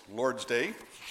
Lord's Day.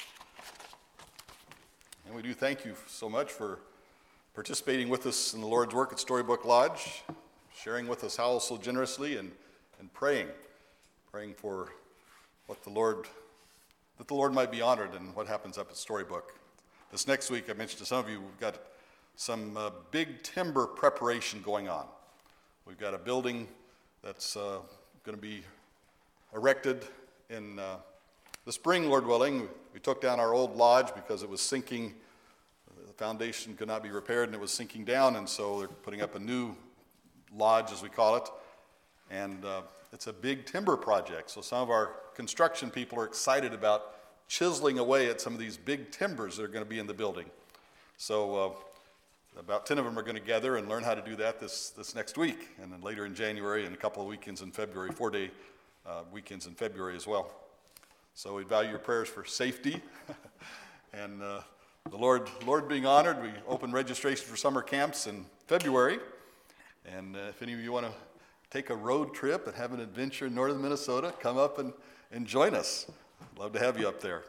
And we do thank you so much for participating with us in the Lord's work at Storybook Lodge, sharing with us how so generously, and praying for that the Lord might be honored in what happens up at Storybook. This next week, I mentioned to some of you, we've got some big timber preparation going on. We've got a building that's going to be erected in the spring, Lord willing. We took down our old lodge because it was sinking. The foundation could not be repaired and it was sinking down, and so they're putting up a new lodge, as we call it. And it's a big timber project. So some of our construction people are excited about chiseling away at some of these big timbers that are going to be in the building. So about 10 of them are going to gather and learn how to do that this next week, and then later in January and a couple of weekends in February, 4-day weekends in February as well. So we value your prayers for safety and the Lord being honored. We open registration for summer camps in February, and if any of you want to take a road trip and have an adventure in northern Minnesota, come up and join us. Love to have you up there.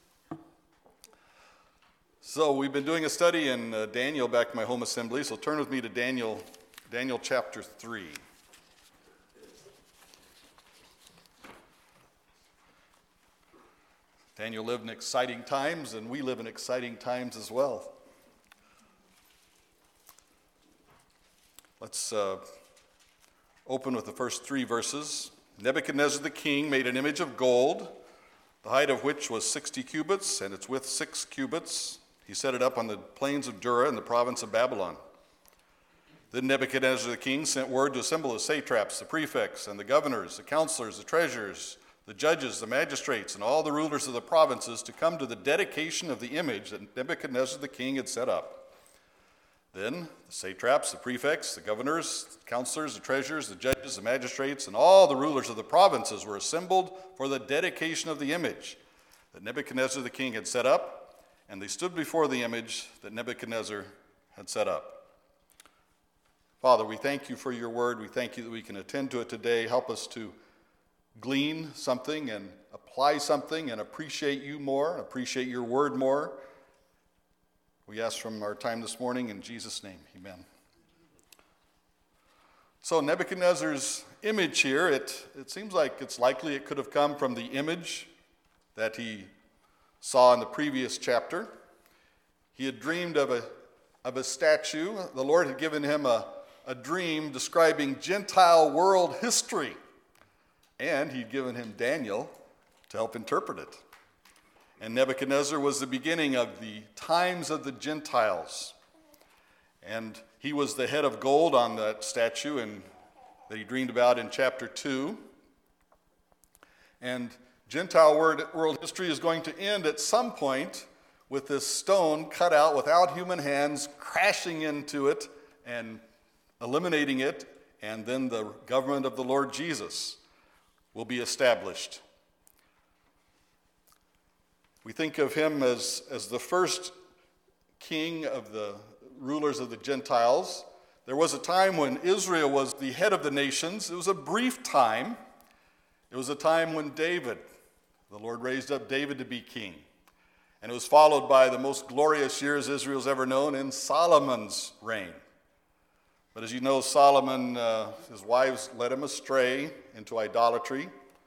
So we've been doing a study in Daniel back in my home assembly, so turn with me to Daniel chapter 3. Daniel lived in exciting times, and we live in exciting times as well. Let's open with the first 3 verses. Nebuchadnezzar the king made an image of gold, the height of which was 60 cubits, and its width 6 cubits. He set it up on the plains of Dura in the province of Babylon. Then Nebuchadnezzar the king sent word to assemble the satraps, the prefects, and the governors, the counselors, the treasurers, the judges, the magistrates, and all the rulers of the provinces to come to the dedication of the image that Nebuchadnezzar the king had set up. Then the satraps, the prefects, the governors, the counselors, the treasurers, the judges, the magistrates, and all the rulers of the provinces were assembled for the dedication of the image that Nebuchadnezzar the king had set up, and they stood before the image that Nebuchadnezzar had set up. Father, we thank you for your word. We thank you that we can attend to it today. Help us to glean something and apply something and appreciate you more, appreciate your word more. We ask from our time this morning in Jesus' name, amen. So Nebuchadnezzar's image here, it seems like it's likely it could have come from the image that he saw in the previous chapter. He had dreamed of a statue. The Lord had given him a dream describing Gentile world history, and he'd given him Daniel to help interpret it. And Nebuchadnezzar was the beginning of the times of the Gentiles. And he was the head of gold on that statue that he dreamed about in chapter 2. And Gentile world history is going to end at some point with this stone cut out without human hands crashing into it and eliminating it, and then the government of the Lord Jesus will be established. We think of him as the first king of the rulers of the Gentiles. There was a time when Israel was the head of the nations. It was a brief time. It was a time when the Lord raised up David to be king. And it was followed by the most glorious years Israel's ever known in Solomon's reign. But as you know, Solomon, his wives led him astray into idolatry,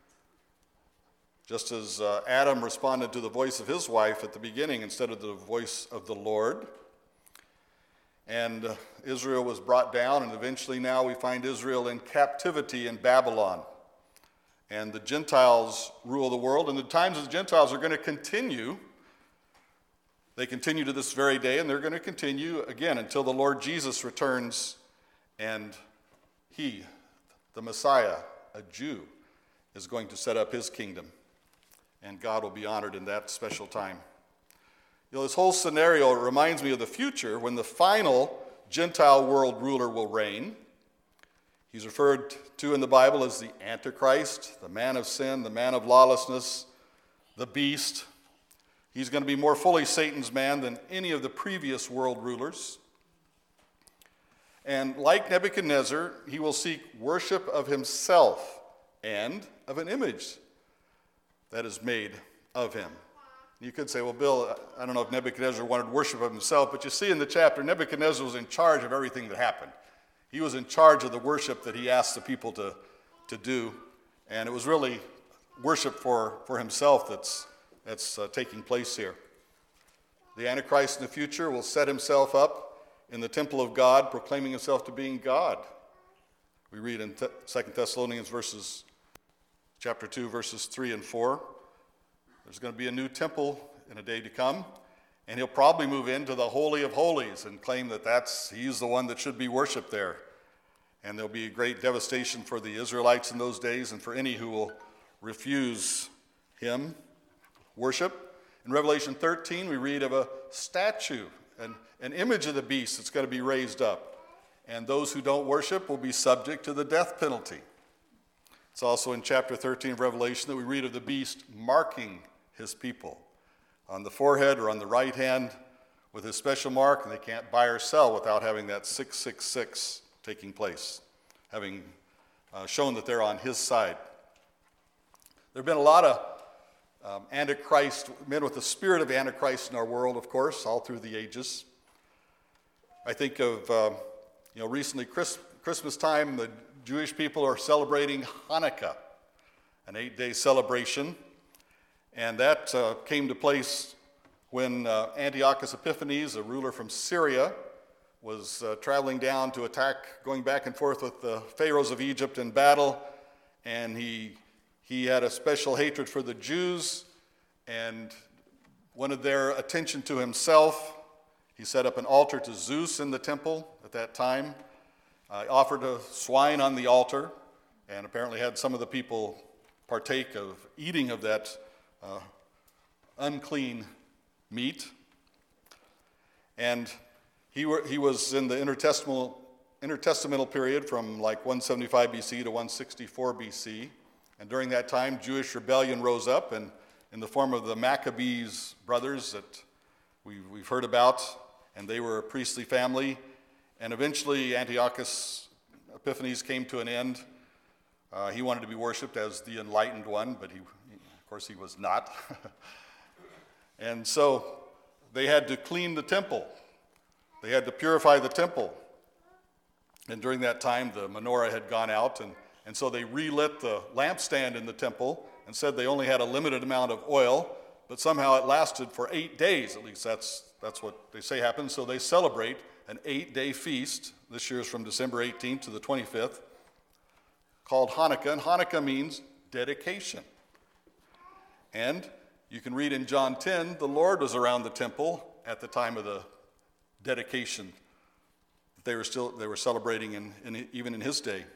just as Adam responded to the voice of his wife at the beginning instead of the voice of the Lord. And Israel was brought down, and eventually now we find Israel in captivity in Babylon. And the Gentiles rule the world, and the times of the Gentiles are going to continue. They continue to this very day, and they're going to continue again until the Lord Jesus returns, and he, the Messiah, a Jew, is going to set up his kingdom. And God will be honored in that special time. You know, this whole scenario reminds me of the future when the final Gentile world ruler will reign. He's referred to in the Bible as the Antichrist, the man of sin, the man of lawlessness, the beast. He's going to be more fully Satan's man than any of the previous world rulers. And like Nebuchadnezzar, he will seek worship of himself and of an image that is made of him. You could say, well, Bill, I don't know if Nebuchadnezzar wanted worship of himself, but you see in the chapter, Nebuchadnezzar was in charge of everything that happened. He was in charge of the worship that he asked the people to do, and it was really worship for himself that's taking place here. The Antichrist in the future will set himself up in the temple of God, proclaiming himself to being God. We read in 2 Thessalonians chapter 2, verses 3 and 4. There's going to be a new temple in a day to come, and he'll probably move into the Holy of Holies and claim that he's the one that should be worshiped there. And there'll be a great devastation for the Israelites in those days and for any who will refuse him worship. In Revelation 13, we read of a statue, an image of the beast that's going to be raised up. And those who don't worship will be subject to the death penalty. It's also in chapter 13 of Revelation that we read of the beast marking his people on the forehead or on the right hand with his special mark, and they can't buy or sell without having that 666 taking place, having shown that they're on his side. There have been a lot of Antichrist, men with the spirit of Antichrist in our world, of course, all through the ages. I think of, recently Christmas time, the Jewish people are celebrating Hanukkah, an 8-day celebration. And that came to place when Antiochus Epiphanes, a ruler from Syria, was traveling down to attack, going back and forth with the pharaohs of Egypt in battle. And he had a special hatred for the Jews and wanted their attention to himself. He set up an altar to Zeus in the temple at that time, offered a swine on the altar, and apparently had some of the people partake of eating of that unclean meat. And he was in the intertestamental period from like 175 BC to 164 BC. And during that time, Jewish rebellion rose up, and in the form of the Maccabees brothers that we've heard about, and they were a priestly family. And eventually Antiochus Epiphanes came to an end. He wanted to be worshipped as the enlightened one, but of course he was not. And so they had to clean the temple. They had to purify the temple. And during that time, the menorah had gone out, and so they relit the lampstand in the temple and said they only had a limited amount of oil, but somehow it lasted for 8 days. At least that's what they say happened. So they celebrate an 8-day feast. This year is from December 18th to the 25th, called Hanukkah. And Hanukkah means dedication. And you can read in John 10, the Lord was around the temple at the time of the dedication. They were celebrating even in his day.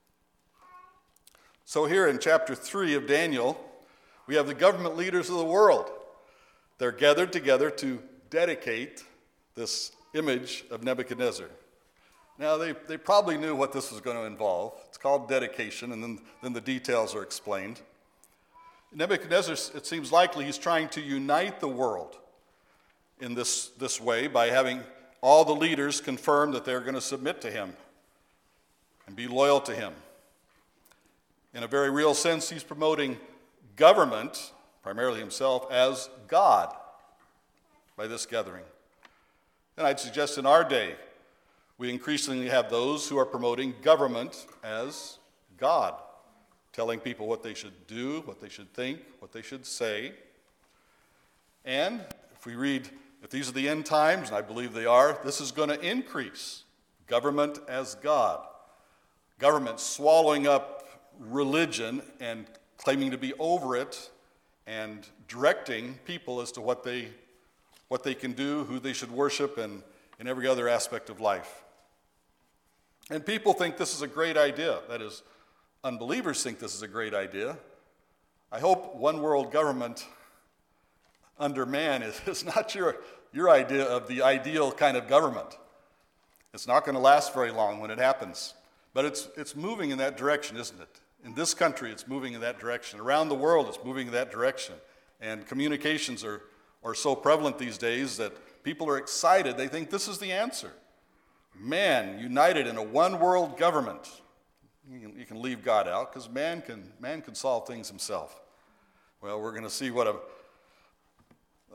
So here in chapter 3 of Daniel, we have the government leaders of the world. They're gathered together to dedicate this image of Nebuchadnezzar. Now, they probably knew what this was going to involve. It's called dedication, and then the details are explained. Nebuchadnezzar, it seems likely he's trying to unite the world in this way by having all the leaders confirm that they're going to submit to him and be loyal to him. In a very real sense, he's promoting government, primarily himself, as God by this gathering. And I'd suggest in our day, we increasingly have those who are promoting government as God, telling people what they should do, what they should think, what they should say. And if we read, if these are the end times, and I believe they are, this is going to increase. Government as God. Government swallowing up religion and claiming to be over it and directing people as to what they can do, who they should worship, and in every other aspect of life. And people think this is a great idea. That is, unbelievers think this is a great idea. I hope one world government under man is not your idea of the ideal kind of government. It's not going to last very long when it happens. But it's moving in that direction, isn't it? In this country, it's moving in that direction. Around the world, it's moving in that direction. And communications are so prevalent these days that people are excited. They think this is the answer. Man united in a one-world government. You can leave God out because man can solve things himself. Well, we're going to see what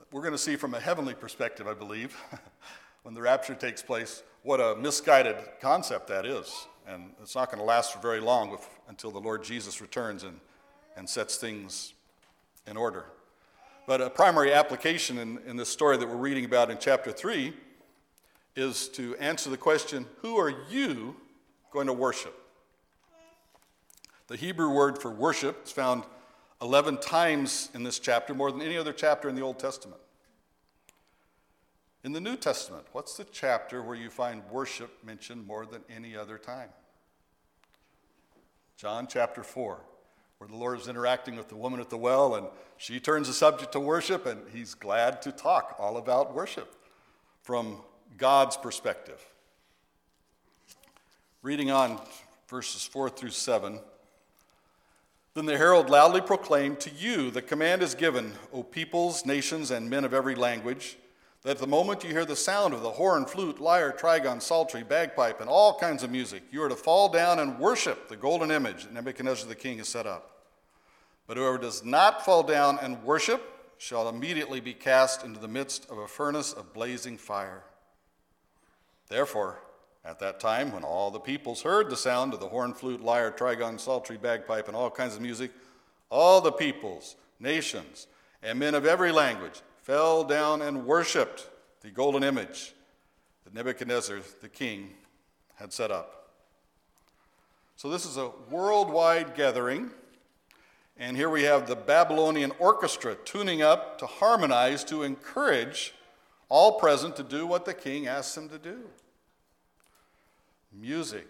we're going to see from a heavenly perspective, I believe, when the rapture takes place, what a misguided concept that is. And it's not going to last for very long until the Lord Jesus returns and sets things in order. But a primary application in this story that we're reading about in chapter 3 is to answer the question, who are you going to worship? The Hebrew word for worship is found 11 times in this chapter, more than any other chapter in the Old Testament. In the New Testament, what's the chapter where you find worship mentioned more than any other time? John chapter 4, where the Lord is interacting with the woman at the well, and she turns the subject to worship, and he's glad to talk all about worship from God's perspective. Reading on verses 4 through 7, then the herald loudly proclaimed, to you the command is given, O peoples, nations, and men of every language, that at the moment you hear the sound of the horn, flute, lyre, trigon, psaltery, bagpipe, and all kinds of music, you are to fall down and worship the golden image that Nebuchadnezzar the king has set up. But whoever does not fall down and worship shall immediately be cast into the midst of a furnace of blazing fire. Therefore, at that time, when all the peoples heard the sound of the horn, flute, lyre, trigon, psaltery, bagpipe, and all kinds of music, all the peoples, nations, and men of every language fell down and worshipped the golden image that Nebuchadnezzar the king had set up. So this is a worldwide gathering, and here we have the Babylonian orchestra tuning up to harmonize, to encourage all present to do what the king asks them to do. Music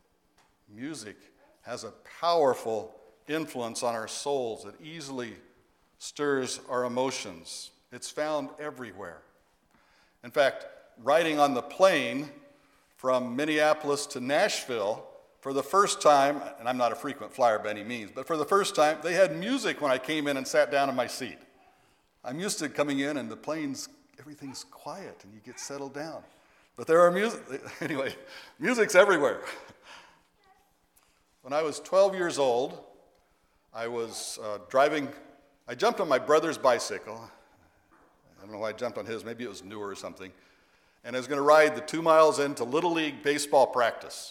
has a powerful influence on our souls. It easily stirs our emotions. It's found everywhere. In fact, riding on the plane from Minneapolis to Nashville, for the first time, and I'm not a frequent flyer by any means, but for the first time, they had music when I came in and sat down in my seat. I'm used to coming in and the planes, everything's quiet and you get settled down. But there are music's everywhere. When I was 12 years old, I was driving, I jumped on my brother's bicycle. I don't know why I jumped on his, maybe it was newer or something. And I was going to ride the 2 miles into Little League baseball practice.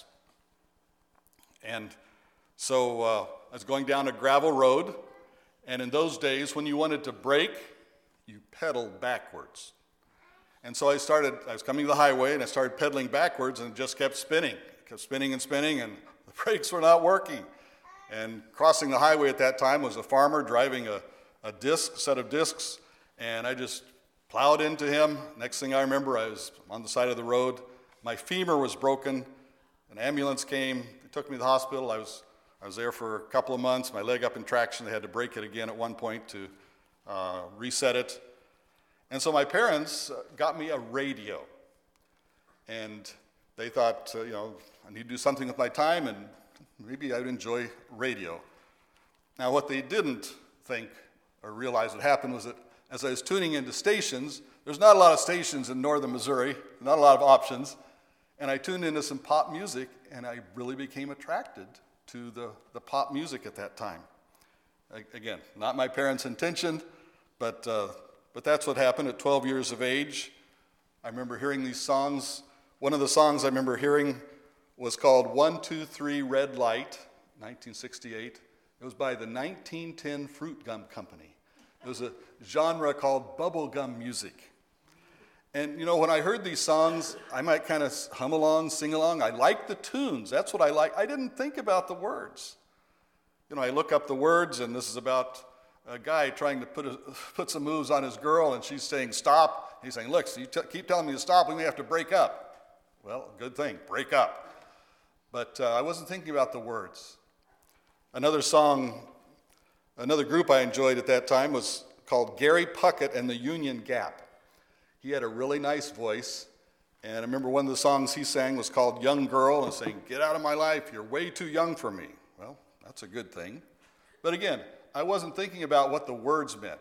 And so I was going down a gravel road, and in those days, when you wanted to brake, you pedaled backwards. And so I was coming to the highway, and I started pedaling backwards, and it just kept spinning. It kept spinning, and the brakes were not working. And crossing the highway at that time was a farmer driving a set of discs, and I just plowed into him. Next thing I remember, I was on the side of the road. My femur was broken. An ambulance came. They took me to the hospital. I was there for a couple of months. My leg up in traction. They had to break it again at one point to reset it. And so my parents got me a radio. And they thought, I need to do something with my time, and maybe I'd enjoy radio. Now, what they didn't think or realize what happened was that as I was tuning into stations, there's not a lot of stations in northern Missouri, not a lot of options, and I tuned into some pop music, and I really became attracted to the pop music at that time. Again, not my parents' intention, but that's what happened at 12 years of age. I remember hearing these songs. One of the songs I remember hearing was called 1, 2, 3 Red Light, 1968. It was by the 1910 Fruit Gum Company. It was a genre called bubblegum music. And, when I heard these songs, I might kind of hum along, sing along. I liked the tunes. That's what I like. I didn't think about the words. I look up the words, and this is about a guy trying to put some moves on his girl, and she's saying, stop. He's saying, look, so you keep telling me to stop, we may have to break up. Well, good thing, break up. But I wasn't thinking about the words. Another group I enjoyed at that time was called Gary Puckett and the Union Gap. He had a really nice voice, and I remember one of the songs he sang was called Young Girl, and saying, get out of my life, you're way too young for me. Well, that's a good thing. But again, I wasn't thinking about what the words meant.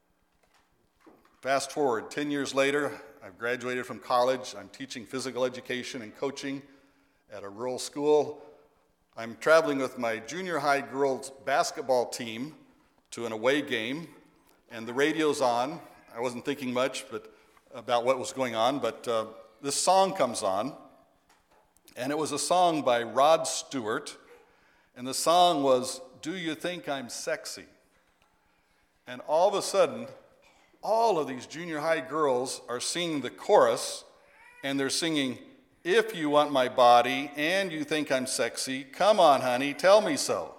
Fast forward, 10 years later, I've graduated from college. I'm teaching physical education and coaching at a rural school. I'm traveling with my junior high girls basketball team to an away game, and the radio's on. I wasn't thinking much about what was going on, but this song comes on, and it was a song by Rod Stewart, and the song was, "Do You Think I'm Sexy?" And all of a sudden, all of these junior high girls are singing the chorus, and they're singing, "If you want my body and you think I'm sexy, come on, honey, tell me so."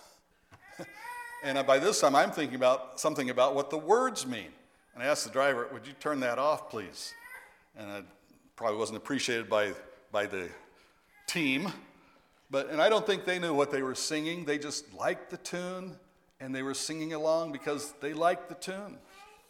And by this time, I'm thinking about something about what the words mean. And I asked the driver, "Would you turn that off, please?" And it probably wasn't appreciated by the team. And I don't think they knew what they were singing. They just liked the tune, and they were singing along because they liked the tune.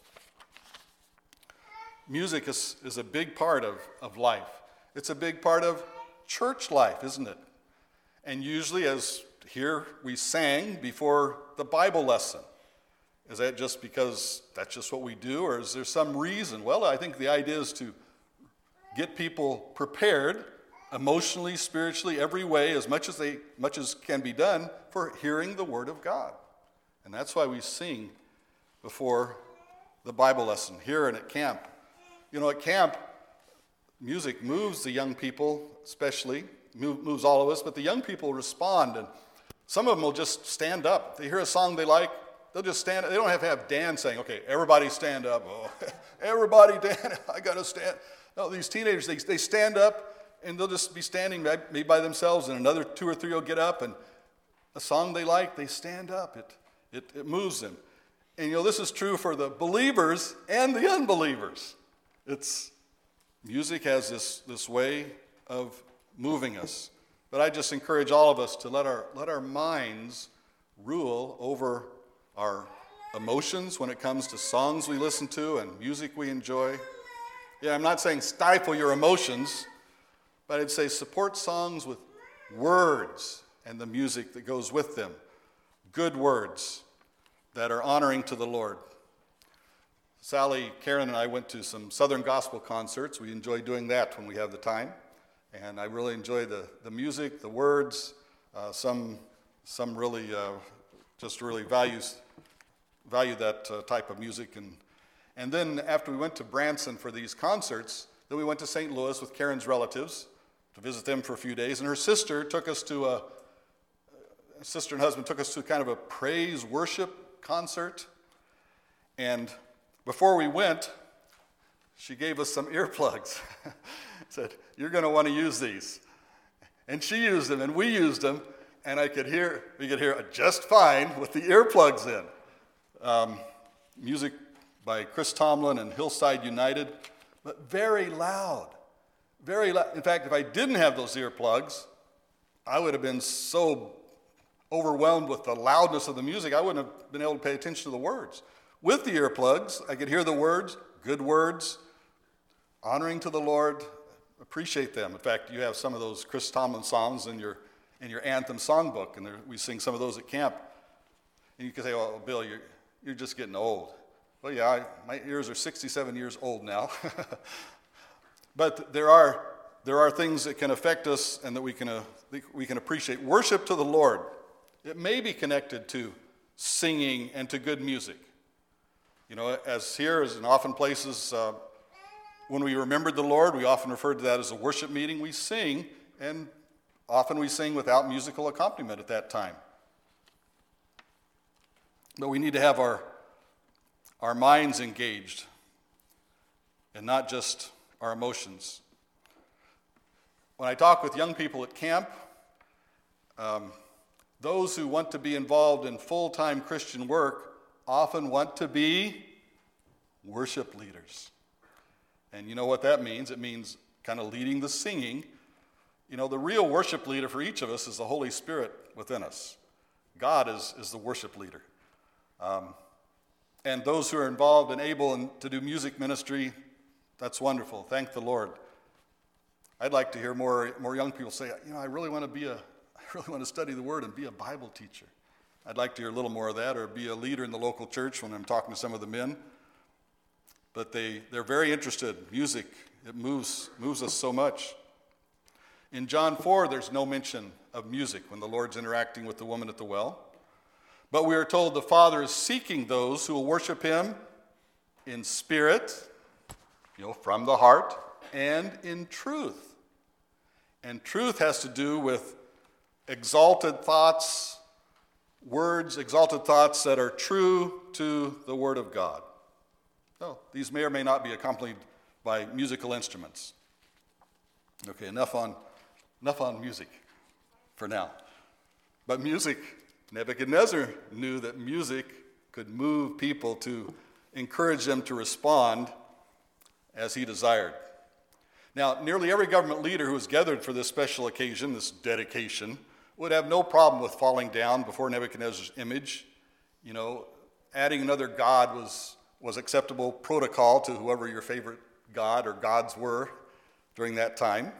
Music is a big part of life. It's a big part of church life, isn't it? And usually, as here we sang before the Bible lesson. Is that just because that's just what we do, or is there some reason? Well, I think the idea is to get people prepared emotionally, spiritually, every way, as much as can be done for hearing the Word of God. And that's why we sing before the Bible lesson here and at camp. You know, at camp, music moves the young people, especially, moves all of us, but the young people respond, and some of them will just stand up. They hear a song they like, they'll just stand up. They don't have to have Dan saying, "Okay, everybody stand up." "Oh, everybody, Dan, I got to stand." No, these teenagers, they stand up, and they'll just be standing maybe by themselves, and another 2 or 3 will get up, and a song they like, they stand up. It moves them. And you know, this is true for the believers and the unbelievers. Music has this way of moving us. But I just encourage all of us to let our minds rule over our emotions when it comes to songs we listen to and music we enjoy. Yeah, I'm not saying stifle your emotions, but I'd say support songs with words and the music that goes with them. Good words that are honoring to the Lord. Sally, Karen, and I went to some Southern Gospel concerts. We enjoy doing that when we have the time. And I really enjoy the music, the words. Some really just really value that type of music. And then after we went to Branson for these concerts, then we went to St. Louis with Karen's relatives to visit them for a few days. And her sister took us to sister and husband took us to kind of a praise worship concert. And before we went, she gave us some earplugs. Said, "You're going to want to use these." And she used them, and we used them, and we could hear just fine with the earplugs in. Music by Chris Tomlin and Hillside United, but very loud, very loud. In fact, if I didn't have those earplugs, I would have been so overwhelmed with the loudness of the music, I wouldn't have been able to pay attention to the words. With the earplugs, I could hear the words, good words, honoring to the Lord. Appreciate them. In fact, you have some of those Chris Tomlin songs in your anthem songbook, and we sing some of those at camp. And you can say, "Well, Bill, you're just getting old." Well, yeah, my ears are 67 years old now. But there are things that can affect us and that we can appreciate. Worship to the Lord. It may be connected to singing and to good music. You know, as here, as in often places, when we remembered the Lord, we often referred to that as a worship meeting. We sing, and often we sing without musical accompaniment at that time. But we need to have our minds engaged and not just our emotions. When I talk with young people at camp, those who want to be involved in full-time Christian work often want to be worship leaders. And you know what that means? It means kind of leading the singing. You know, the real worship leader for each of us is the Holy Spirit within us. God is the worship leader. And those who are involved and able to do music ministry, that's wonderful. Thank the Lord. I'd like to hear more young people say, "You know, I really want to study the Word and be a Bible teacher." I'd like to hear a little more of that, or be a leader in the local church when I'm talking to some of the men. But they're very interested. Music, it moves us so much. In John 4, there's no mention of music when the Lord's interacting with the woman at the well. But we are told the Father is seeking those who will worship him in spirit, from the heart, and in truth. And truth has to do with exalted thoughts, words, exalted thoughts that are true to the Word of God. So these may or may not be accompanied by musical instruments. Okay, enough on music for now. But music, Nebuchadnezzar knew that music could move people to encourage them to respond as he desired. Now, nearly every government leader who was gathered for this special occasion, this dedication, would have no problem with falling down before Nebuchadnezzar's image. Adding another god was acceptable protocol to whoever your favorite god or gods were during that time.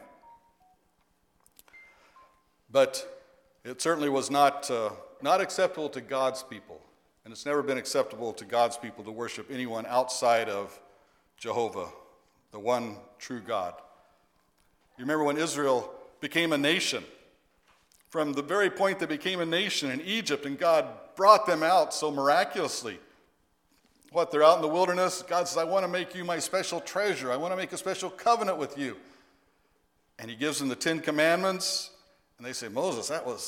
But it certainly was not acceptable to God's people. And it's never been acceptable to God's people to worship anyone outside of Jehovah, the one true God. You remember when Israel became a nation? From the very point they became a nation in Egypt, and God brought them out so miraculously. They're out in the wilderness. God says, I want to make you my special treasure. I want to make a special covenant with you. And he gives them the 10 Commandments. And they say, Moses,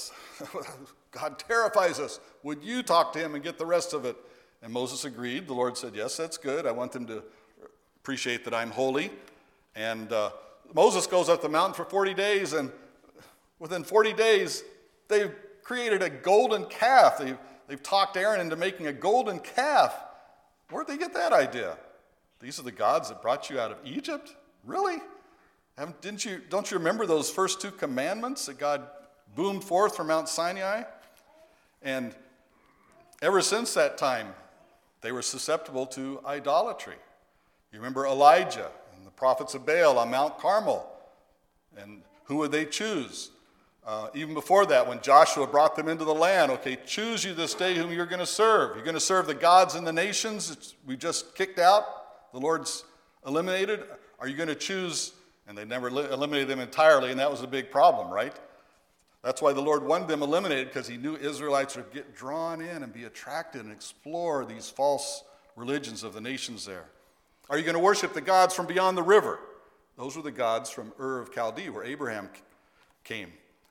God terrifies us. Would you talk to him and get the rest of it? And Moses agreed. The Lord said, yes, that's good. I want them to appreciate that I'm holy. And Moses goes up the mountain for 40 days, and within 40 days, they've created a golden calf. They've talked Aaron into making a golden calf. Where'd they get that idea? These are the gods that brought you out of Egypt? Really? Don't you remember those first 2 commandments that God boomed forth from Mount Sinai? And ever since that time, they were susceptible to idolatry. You remember Elijah and the prophets of Baal on Mount Carmel. And who would they choose? Even before that, when Joshua brought them into the land, okay, choose you this day whom you're going to serve. You're going to serve the gods in the nations we just kicked out, the Lord's eliminated. Are you going to choose? And they never eliminated them entirely, and that was a big problem, right? That's why the Lord wanted them eliminated, because he knew Israelites would get drawn in and be attracted and explore these false religions of the nations there. Are you going to worship the gods from beyond the river? Those were the gods from Ur of Chaldee, where Abraham came.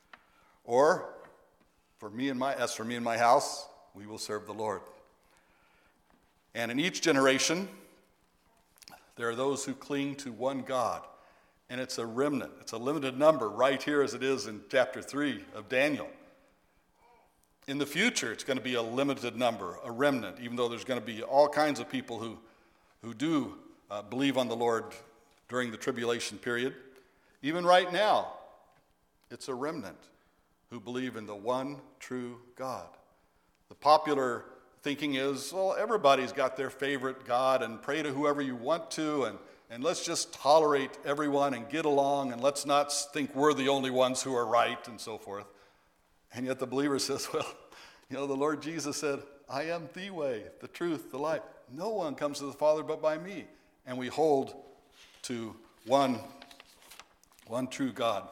Or, for me and my house, we will serve the Lord. And in each generation, there are those who cling to one God. And it's a remnant. It's a limited number, right here as it is in chapter 3 of Daniel. In the future, it's going to be a limited number, a remnant, even though there's going to be all kinds of people who do believe on the Lord during the tribulation period. Even right now, it's a remnant who believe in the one true God. The popular thinking is, well, everybody's got their favorite God, and pray to whoever you want to, and let's just tolerate everyone and get along, and let's not think we're the only ones who are right, and so forth. And yet the believer says, well, the Lord Jesus said, I am the way, the truth, the life. No one comes to the Father but by me. And we hold to one true God.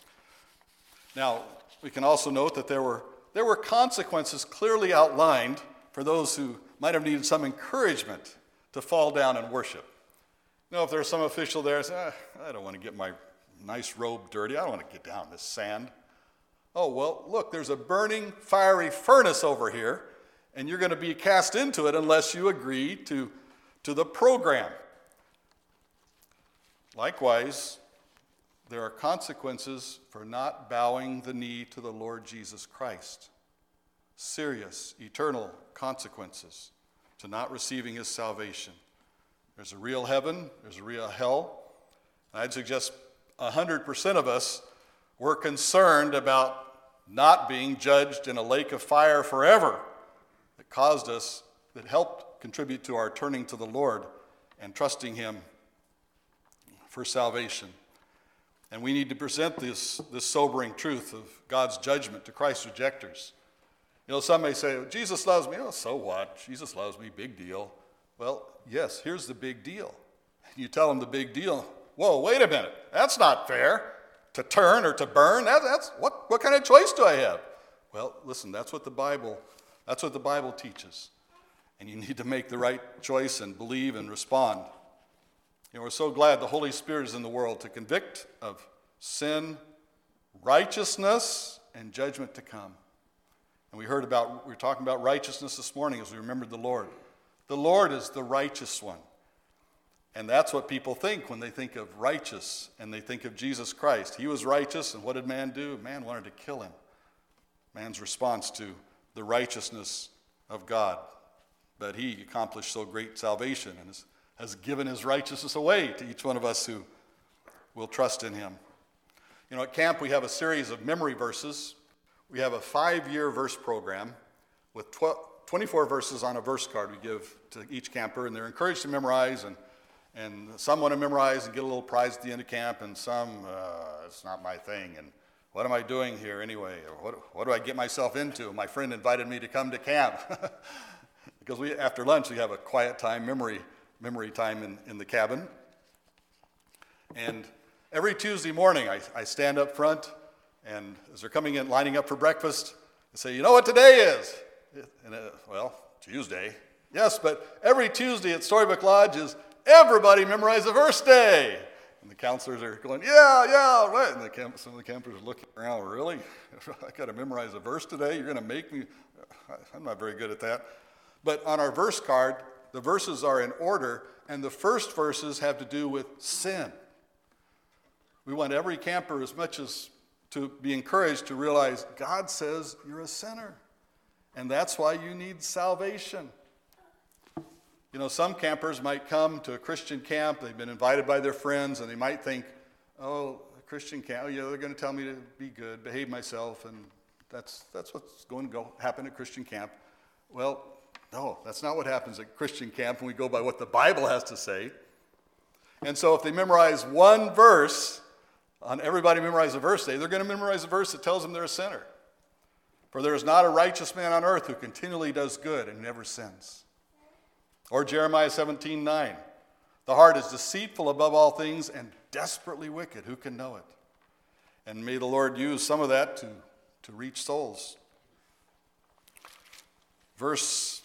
Now, we can also note that there were consequences clearly outlined for those who might have needed some encouragement to fall down and worship. If there's some official there who says, I don't want to get my nice robe dirty. I don't want to get down in this sand. Oh, well, look, there's a burning, fiery furnace over here, and you're going to be cast into it unless you agree to the program. Likewise, there are consequences for not bowing the knee to the Lord Jesus Christ. Serious, eternal consequences to not receiving his salvation. There's a real heaven, there's a real hell. I'd suggest 100% of us were concerned about not being judged in a lake of fire forever that helped contribute to our turning to the Lord and trusting him for salvation. And we need to present this sobering truth of God's judgment to Christ's rejectors. Some may say, Jesus loves me. Oh, so what? Jesus loves me, big deal. Well, yes, here's the big deal. You tell them the big deal. Whoa, wait a minute. That's not fair. To turn or to burn, that's what kind of choice do I have? Well, listen, that's what the Bible teaches. and you need to make the right choice and believe and respond. We're so glad the Holy Spirit is in the world to convict of sin, righteousness, and judgment to come. And we were talking about righteousness this morning as we remembered the Lord. The Lord is the righteous one. And that's what people think when they think of righteous and they think of Jesus Christ. He was righteous, and what did man do? Man wanted to kill him. Man's response to the righteousness of God. But he accomplished so great salvation and has given his righteousness away to each one of us who will trust in him. At camp we have a series of memory verses. We have a 5-year verse program with 24 verses on a verse card we give to each camper, and they're encouraged to memorize, and some want to memorize and get a little prize at the end of camp, and some, it's not my thing, and what am I doing here anyway? Or what do I get myself into? My friend invited me to come to camp. Because after lunch we have a quiet time, memory time in the cabin. And every Tuesday morning I stand up front, and as they're coming in, lining up for breakfast, I say, you know what today is? Tuesday. Yes, but every Tuesday at Storybook Lodge is everybody memorize a verse day. And the counselors are going, yeah, right. And some of the campers are looking around, really? I got to memorize a verse today? You're going to make me? I'm not very good at that. But on our verse card, the verses are in order, and the first verses have to do with sin. We want every camper as much as to be encouraged to realize God says you're a sinner, and that's why you need salvation. Some campers might come to a Christian camp. They've been invited by their friends, and they might think, a Christian camp, they're going to tell me to be good, behave myself, and that's what's going to happen at Christian camp. Well, no, that's not what happens at Christian camp when we go by what the Bible has to say. And so if they memorize one verse, on everybody memorize a verse day, they're going to memorize a verse that tells them they're a sinner. For there is not a righteous man on earth who continually does good and never sins. Or Jeremiah 17:9. The heart is deceitful above all things and desperately wicked. Who can know it? And may the Lord use some of that to reach souls. Verses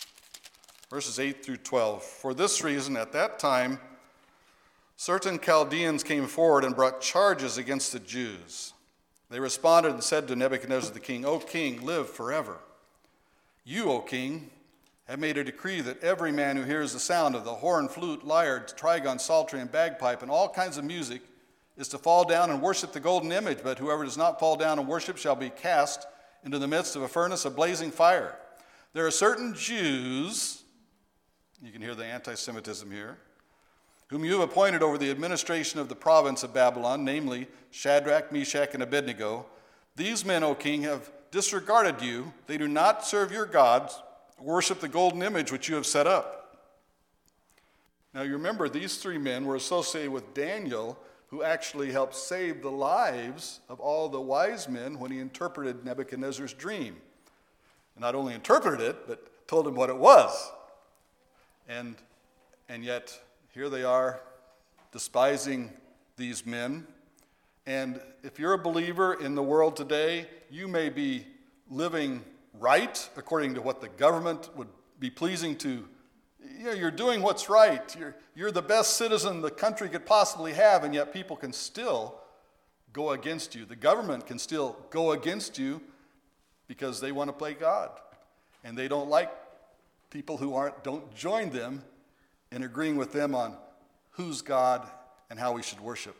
8 through 12. For this reason, at that time, certain Chaldeans came forward and brought charges against the Jews. They responded and said to Nebuchadnezzar the king, O king, live forever. You, O king, have made a decree that every man who hears the sound of the horn, flute, lyre, trigon, psaltery, and bagpipe, and all kinds of music, is to fall down and worship the golden image, but whoever does not fall down and worship shall be cast into the midst of a furnace of blazing fire. There are certain Jews, you can hear the anti-Semitism here, whom you have appointed over the administration of the province of Babylon, namely Shadrach, Meshach, and Abednego. These men, O king, have disregarded you. They do not serve your gods, worship the golden image which you have set up. Now you remember, these three men were associated with Daniel, who actually helped save the lives of all the wise men when he interpreted Nebuchadnezzar's dream. And not only interpreted it, but told him what it was. And yet, here they are, despising these men. And if you're a believer in the world today, you may be living right according to what the government would be pleasing to. You're doing what's right. You're the best citizen the country could possibly have, and yet people can still go against you. The government can still go against you because they want to play God. And they don't like people who don't join them in agreeing with them on who's God and how we should worship.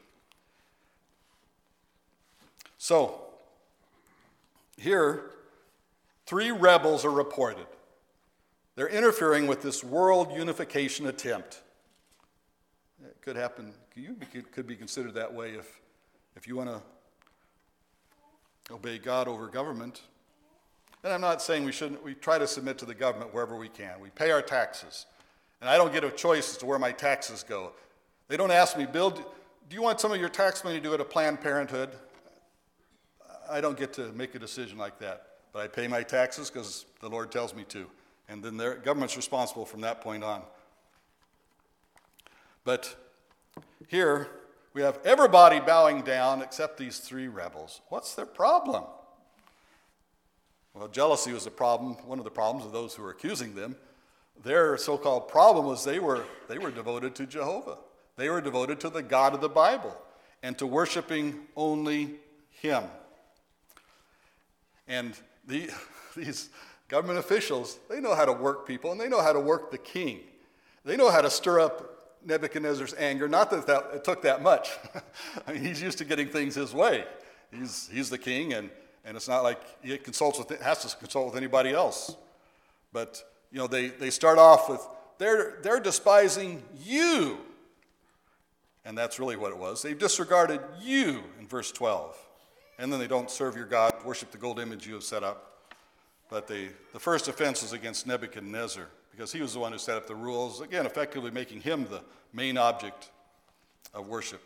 So, here, 3 rebels are reported. They're interfering with this world unification attempt. It could happen, could be considered that way if you want to obey God over government. And I'm not saying we try to submit to the government wherever we can. We pay our taxes. And I don't get a choice as to where my taxes go. They don't ask me, Bill, do you want some of your tax money to go to Planned Parenthood? I don't get to make a decision like that. But I pay my taxes because the Lord tells me to. And then the government's responsible from that point on. But here we have everybody bowing down except these 3 rebels. What's their problem? Well, jealousy was the problem, one of the problems of those who were accusing them. Their so-called problem was they were devoted to Jehovah. They were devoted to the God of the Bible and to worshiping only him. And these government officials, they know how to work people, and they know how to work the king. They know how to stir up Nebuchadnezzar's anger. Not that it took that much. I mean, he's used to getting things his way. He's the king, and it's not like he has to consult with anybody else. But they start off with they're despising you, and that's really what it was. They've disregarded you in verse 12, and then they don't serve your God, worship the gold image you have set up. But the first offense is against Nebuchadnezzar, because he was the one who set up the rules, again, effectively making him the main object of worship.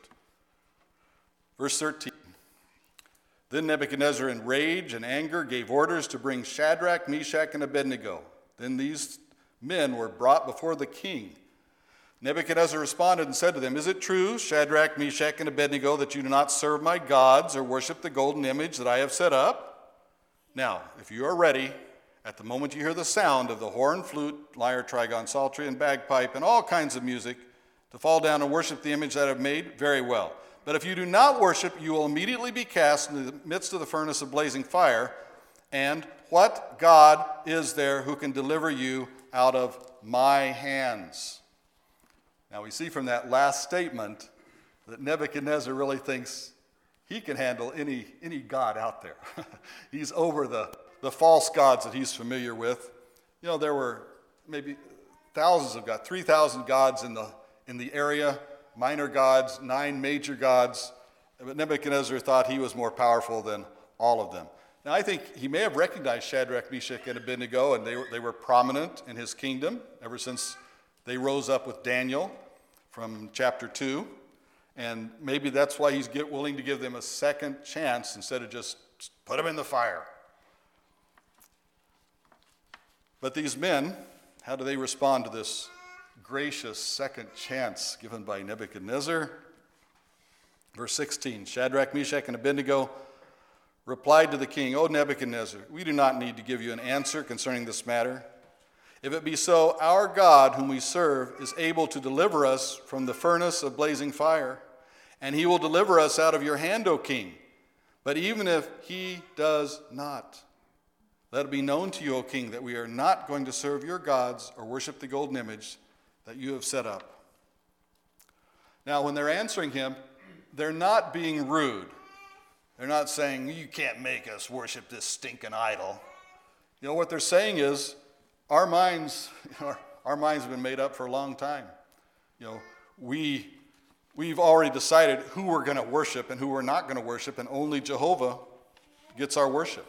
Verse 13. Then Nebuchadnezzar, in rage and anger, gave orders to bring Shadrach, Meshach, and Abednego. Then these men were brought before the king. Nebuchadnezzar responded and said to them, "Is it true, Shadrach, Meshach, and Abednego, that you do not serve my gods or worship the golden image that I have set up? Now, if you are ready, at the moment you hear the sound of the horn, flute, lyre, trigon, psaltery, and bagpipe, and all kinds of music, to fall down and worship the image that I have made, very well. But if you do not worship, you will immediately be cast into the midst of the furnace of blazing fire. And what God is there who can deliver you out of my hands?" Now we see from that last statement that Nebuchadnezzar really thinks he can handle any god out there. He's over the false gods that he's familiar with. There were maybe thousands of gods, 3,000 gods in the area, minor gods, 9 major gods. But Nebuchadnezzar thought he was more powerful than all of them. Now I think he may have recognized Shadrach, Meshach, and Abednego, and they were prominent in his kingdom ever since they rose up with Daniel from chapter 2. And maybe that's why he's willing to give them a second chance instead of just put them in the fire. But these men, how do they respond to this gracious second chance given by Nebuchadnezzar? Verse 16, Shadrach, Meshach, and Abednego replied to the king, "O Nebuchadnezzar, we do not need to give you an answer concerning this matter. If it be so, our God, whom we serve, is able to deliver us from the furnace of blazing fire, and he will deliver us out of your hand, O king. But even if he does not, let it be known to you, O king, that we are not going to serve your gods or worship the golden image that you have set up." Now, when they're answering him, they're not being rude. They're not saying, "You can't make us worship this stinking idol." What they're saying is, our minds have been made up for a long time. We've already decided who we're going to worship and who we're not going to worship, and only Jehovah gets our worship.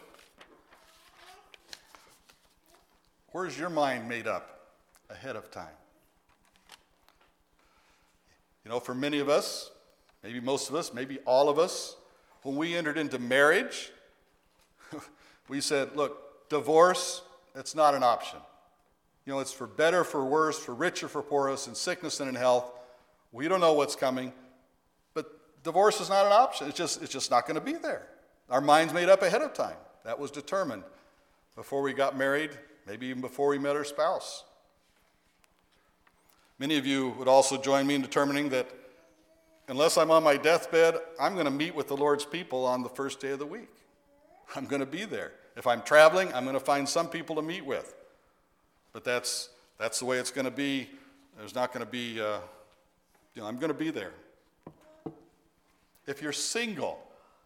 Where's your mind made up ahead of time? For many of us, maybe most of us, maybe all of us, when we entered into marriage, we said, look, divorce, it's not an option. It's for better, for worse, for richer, for poorer, in sickness and in health. We don't know what's coming, but divorce is not an option. It's just not going to be there. Our mind's made up ahead of time. That was determined before we got married, maybe even before we met our spouse. Many of you would also join me in determining that unless I'm on my deathbed, I'm going to meet with the Lord's people on the first day of the week. I'm going to be there. If I'm traveling, I'm going to find some people to meet with. But that's the way it's going to be. There's not going to be, I'm going to be there. If you're single,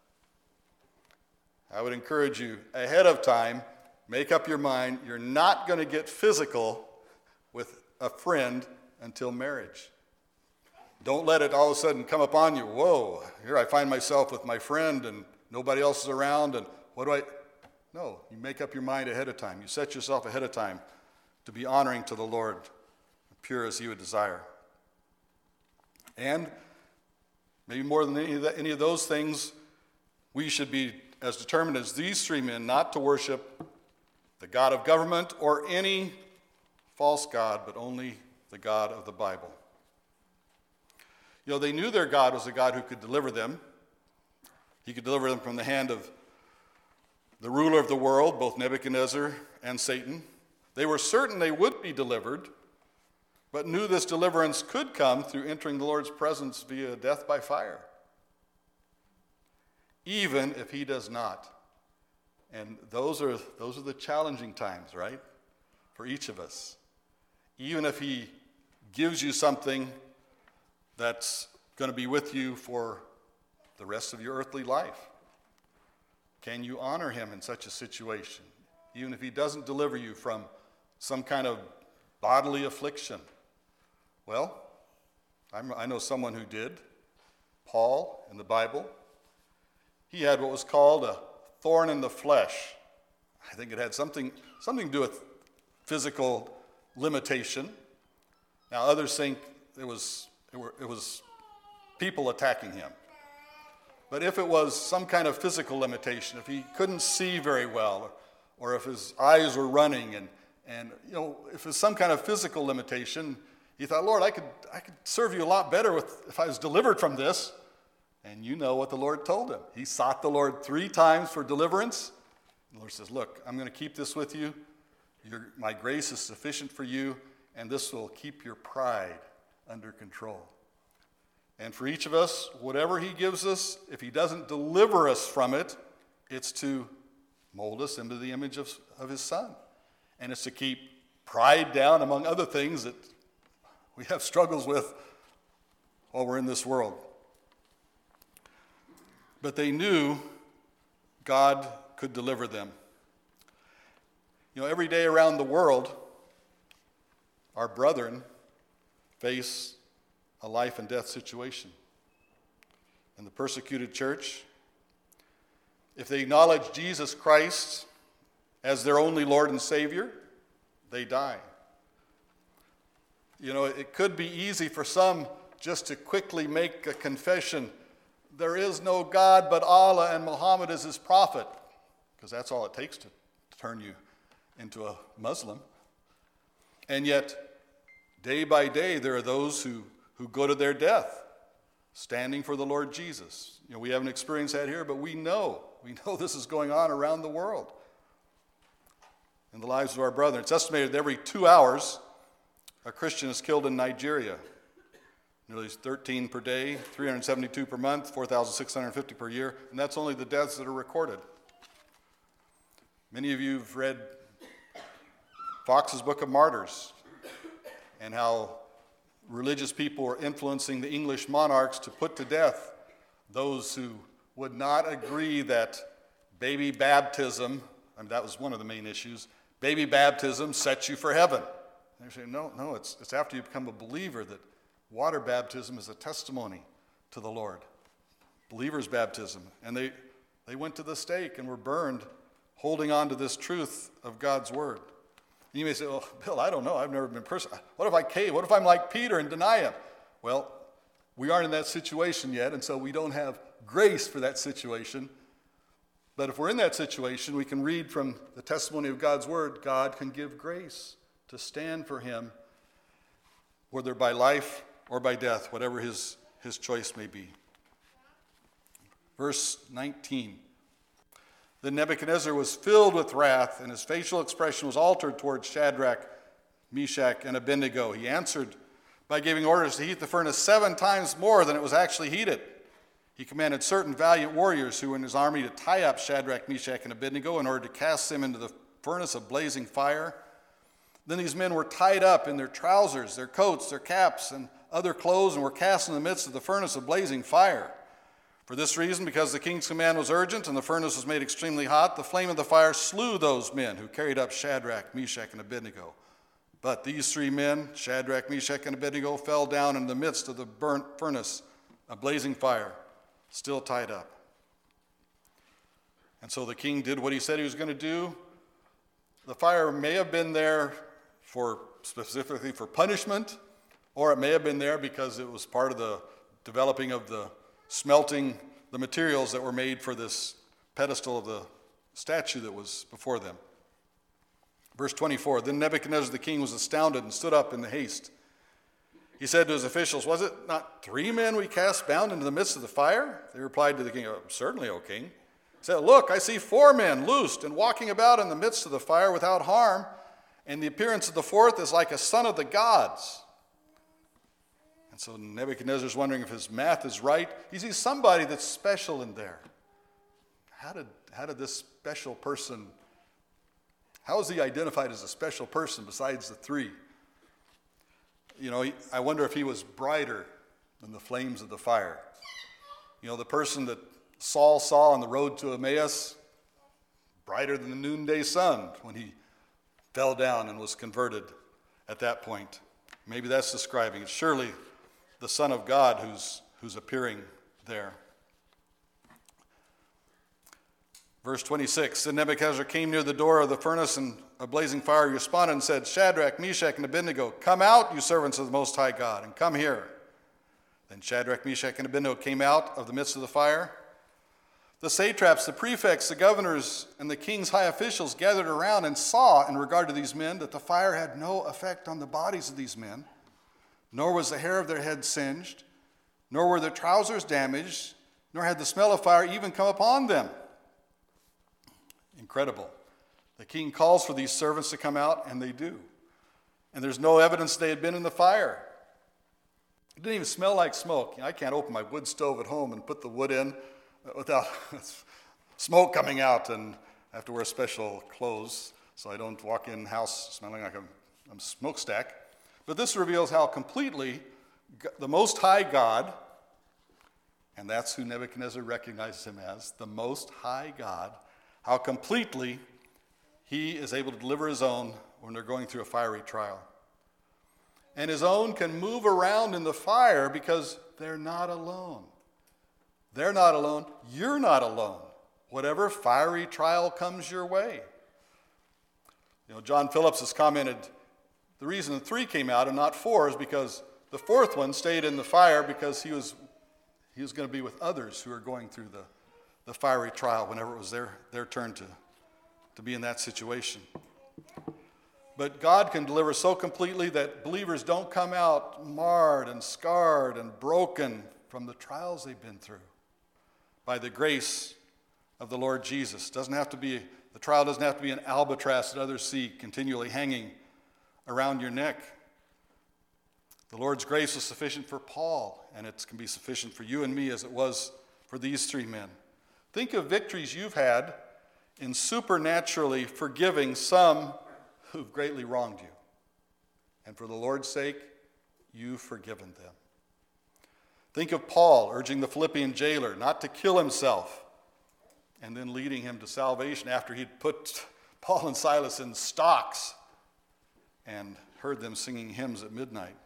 I would encourage you ahead of time, make up your mind, you're not going to get physical with a friend until marriage. Don't let it all of a sudden come upon you. Whoa, here I find myself with my friend and nobody else is around, and No, you make up your mind ahead of time. You set yourself ahead of time to be honoring to the Lord, pure as he would desire. And maybe more than any of those things, we should be as determined as these 3 men not to worship the God of government or any false god, but only the God of the Bible. They knew their God was a God who could deliver them. He could deliver them from the hand of the ruler of the world, both Nebuchadnezzar and Satan. They were certain they would be delivered, but knew this deliverance could come through entering the Lord's presence via death by fire, even if he does not. And those are the challenging times, right, for each of us. Even if he gives you something that's going to be with you for the rest of your earthly life, can you honor him in such a situation? Even if he doesn't deliver you from some kind of bodily affliction. Well, I know someone who did. Paul, in the Bible. He had what was called a thorn in the flesh. I think it had something to do with physical limitation. Now others think it was people attacking him. But if it was some kind of physical limitation, if he couldn't see very well, or if his eyes were running, and if it's some kind of physical limitation, he thought, Lord, I could serve you a lot better if I was delivered from this. And you know what the Lord told him. He sought the Lord 3 times for deliverance. The Lord says, look, I'm going to keep this with you. My grace is sufficient for you, and this will keep your pride under control. And for each of us, whatever he gives us, if he doesn't deliver us from it, it's to mold us into the image of his Son. And it's to keep pride down, among other things that we have struggles with while we're in this world. But they knew God could deliver them. Every day around the world, our brethren face a life and death situation. In the persecuted church, if they acknowledge Jesus Christ as their only Lord and Savior, they die. It could be easy for some just to quickly make a confession, there is no God but Allah and Muhammad is his prophet, because that's all it takes to turn you into a Muslim. And yet, day by day, there are those who go to their death, standing for the Lord Jesus. We haven't experienced that here, but we know this is going on around the world in the lives of our brethren. It's estimated that every 2 hours, a Christian is killed in Nigeria. Nearly 13 per day, 372 per month, 4,650 per year, and that's only the deaths that are recorded. Many of you have read Fox's Book of Martyrs and how religious people were influencing the English monarchs to put to death those who would not agree that baby baptism, that was one of the main issues, baby baptism sets you for heaven. They say, no, it's after you become a believer that water baptism is a testimony to the Lord. Believer's baptism. And they went to the stake and were burned holding on to this truth of God's word. You may say, well, Bill, I don't know. I've never been persecuted. What if I cave? What if I'm like Peter and deny him? Well, we aren't in that situation yet, and so we don't have grace for that situation. But if we're in that situation, we can read from the testimony of God's word, God can give grace to stand for him, whether by life or by death, whatever his choice may be. Verse 19. Then Nebuchadnezzar was filled with wrath, and his facial expression was altered towards Shadrach, Meshach, and Abednego. He answered by giving orders to heat the furnace 7 times more than it was actually heated. He commanded certain valiant warriors who were in his army to tie up Shadrach, Meshach, and Abednego in order to cast them into the furnace of blazing fire. Then these men were tied up in their trousers, their coats, their caps, and other clothes, and were cast in the midst of the furnace of blazing fire. For this reason, because the king's command was urgent and the furnace was made extremely hot, the flame of the fire slew those men who carried up Shadrach, Meshach, and Abednego. But these 3 men, Shadrach, Meshach, and Abednego, fell down in the midst of the burnt furnace, a blazing fire, still tied up. And so the king did what he said he was going to do. The fire may have been there specifically for punishment, or it may have been there because it was part of the developing of the smelting the materials that were made for this pedestal of the statue that was before them. Verse 24, then Nebuchadnezzar the king was astounded and stood up in haste. He said to his officials, was it not 3 men we cast bound into the midst of the fire? They replied to the king, certainly, O king. He said, look, I see 4 men loosed and walking about in the midst of the fire without harm, And the appearance of the fourth is like a son of the gods. And so Nebuchadnezzar's wondering if his math is right. He sees somebody that's special in there. How did this special person, how is he identified as a special person besides the three? You know, I wonder if he was brighter than the flames of the fire. You know, the person that Saul saw on the road to Emmaus, brighter than the noonday sun when he fell down and was converted at that point. Maybe that's describing it. Surely the Son of God who's appearing there. Verse 26, then Nebuchadnezzar came near the door of the furnace, and a blazing fire responded and said, Shadrach, Meshach, and Abednego, come out, you servants of the Most High God, and come here. Then Shadrach, Meshach, and Abednego came out of the midst of the fire. The satraps, the prefects, the governors, and the king's high officials gathered around and saw, in regard to these men, that the fire had no effect on the bodies of these men, nor was the hair of their heads singed, nor were their trousers damaged, nor had the smell of fire even come upon them. Incredible. The king calls for these servants to come out, and they do. And there's no evidence they had been in the fire. It didn't even smell like smoke. I can't open my wood stove at home and put the wood in without smoke coming out, and I have to wear special clothes so I don't walk in the house smelling like a smokestack. But this reveals how completely the Most High God, and that's who Nebuchadnezzar recognizes him as, the Most High God, how completely he is able to deliver his own when they're going through a fiery trial. And his own can move around in the fire because they're not alone. They're not alone. You're not alone. Whatever fiery trial comes your way. You know, John Phillips has commented, the reason the three came out and not four is because the fourth one stayed in the fire because he was going to be with others who are going through the fiery trial whenever it was their turn to be in that situation. But God can deliver so completely that believers don't come out marred and scarred and broken from the trials they've been through by the grace of the Lord Jesus. The trial doesn't have to be an albatross that others see continually hanging around your neck. The Lord's grace was sufficient for Paul, and it can be sufficient for you and me as it was for these three men. Think of victories you've had in supernaturally forgiving some who've greatly wronged you. And for the Lord's sake, you've forgiven them. Think of Paul urging the Philippian jailer not to kill himself and then leading him to salvation after he'd put Paul and Silas in stocks and heard them singing hymns at midnight.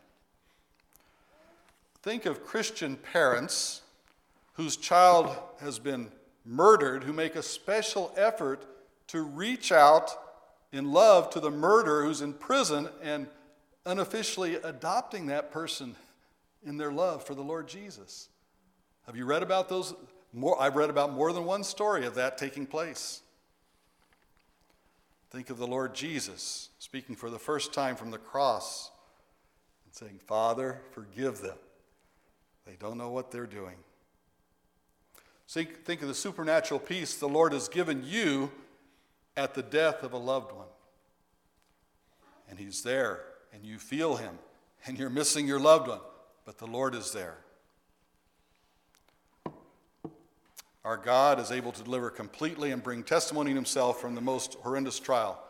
Think of Christian parents whose child has been murdered, who make a special effort to reach out in love to the murderer who's in prison and unofficially adopting that person in their love for the Lord Jesus. Have you read about those? I've read about more than one story of that taking place. Think of the Lord Jesus speaking for the first time from the cross and saying, Father, forgive them. They don't know what they're doing. Think of the supernatural peace the Lord has given you at the death of a loved one. And he's there, and you feel him, and you're missing your loved one, but the Lord is there. Our God is able to deliver completely and bring testimony in himself from the most horrendous trial.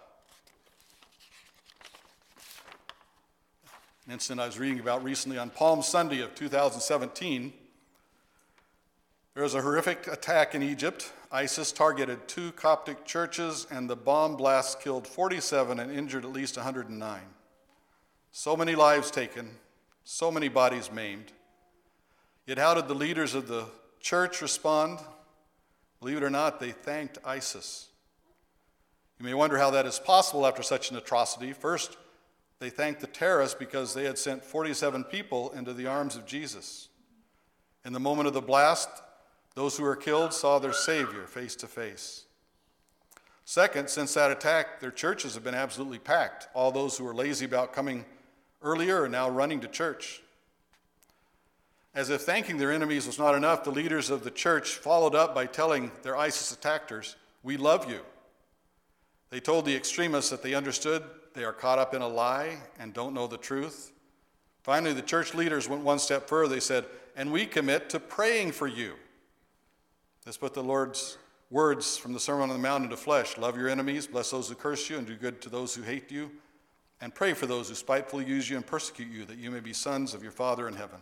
An incident I was reading about recently on Palm Sunday of 2017. There was a horrific attack in Egypt. ISIS targeted 2 Coptic churches, and the bomb blast killed 47 and injured at least 109. So many lives taken, so many bodies maimed. Yet how did the leaders of the church respond? Believe it or not, they thanked ISIS. You may wonder how that is possible after such an atrocity. First, they thanked the terrorists because they had sent 47 people into the arms of Jesus. In the moment of the blast, those who were killed saw their Savior face to face. Second, since that attack, their churches have been absolutely packed. All those who were lazy about coming earlier are now running to church. As if thanking their enemies was not enough, the leaders of the church followed up by telling their ISIS attackers, "We love you. They told the extremists that they understood they are caught up in a lie and don't know the truth. Finally, the church leaders went one step further. They said, and we commit to praying for you. This put the Lord's words from the Sermon on the Mount into flesh. Love your enemies, bless those who curse you, and do good to those who hate you, and pray for those who spitefully use you and persecute you, that you may be sons of your Father in heaven.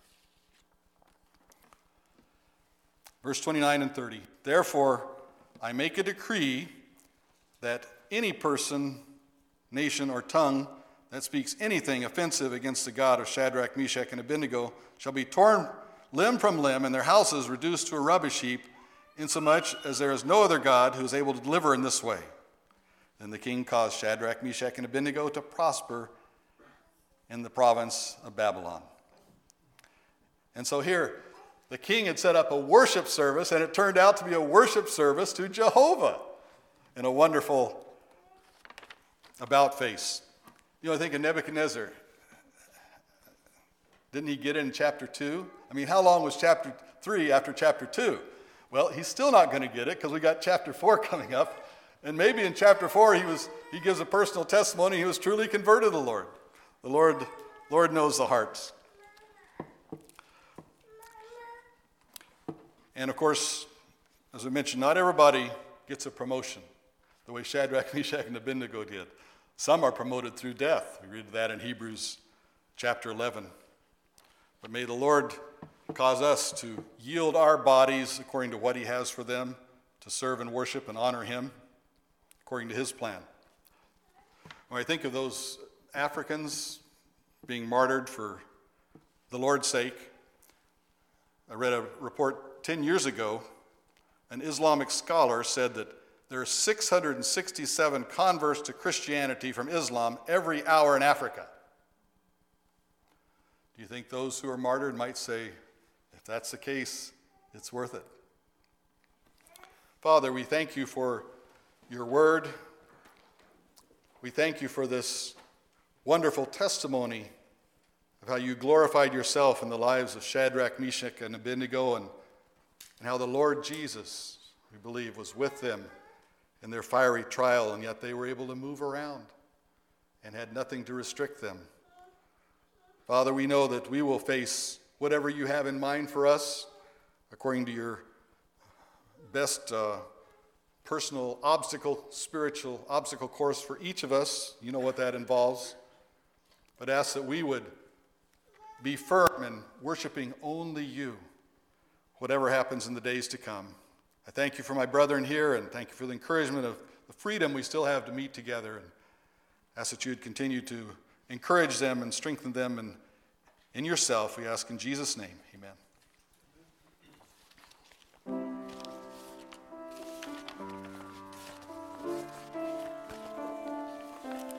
Verse 29 and 30. Therefore, I make a decree that any person, nation, or tongue that speaks anything offensive against the God of Shadrach, Meshach, and Abednego shall be torn limb from limb, and their houses reduced to a rubbish heap, insomuch as there is no other God who is able to deliver in this way. Then the king caused Shadrach, Meshach, and Abednego to prosper in the province of Babylon. And so here, the king had set up a worship service, and it turned out to be a worship service to Jehovah in a wonderful about-face. You know, I think of Nebuchadnezzar. Didn't he get it in chapter 2? I mean, how long was chapter 3 after chapter 2? Well, he's still not going to get it because we got chapter 4 coming up. And maybe in chapter 4 he gives a personal testimony. He was truly converted to the Lord. The Lord knows the hearts. And of course, as we mentioned, not everybody gets a promotion the way Shadrach, Meshach, and Abednego did. Some are promoted through death. We read that in Hebrews chapter 11. But may the Lord cause us to yield our bodies according to what he has for them, to serve and worship and honor him according to his plan. When I think of those Africans being martyred for the Lord's sake, I read a report 10 years ago. An Islamic scholar said that there are 667 converts to Christianity from Islam every hour in Africa. Do you think those who are martyred might say, if that's the case, it's worth it? Father, we thank you for your word. We thank you for this wonderful testimony of how you glorified yourself in the lives of Shadrach, Meshach, and Abednego, and how the Lord Jesus, we believe, was with them in their fiery trial, and yet they were able to move around and had nothing to restrict them. Father, we know that we will face whatever you have in mind for us according to your best personal spiritual obstacle course for each of us. You know what that involves. But ask that we would be firm in worshiping only you, whatever happens in the days to come. I thank you for my brethren here, and thank you for the encouragement of the freedom we still have to meet together, and ask that you would continue to encourage them and strengthen them in yourself. We ask in Jesus' name.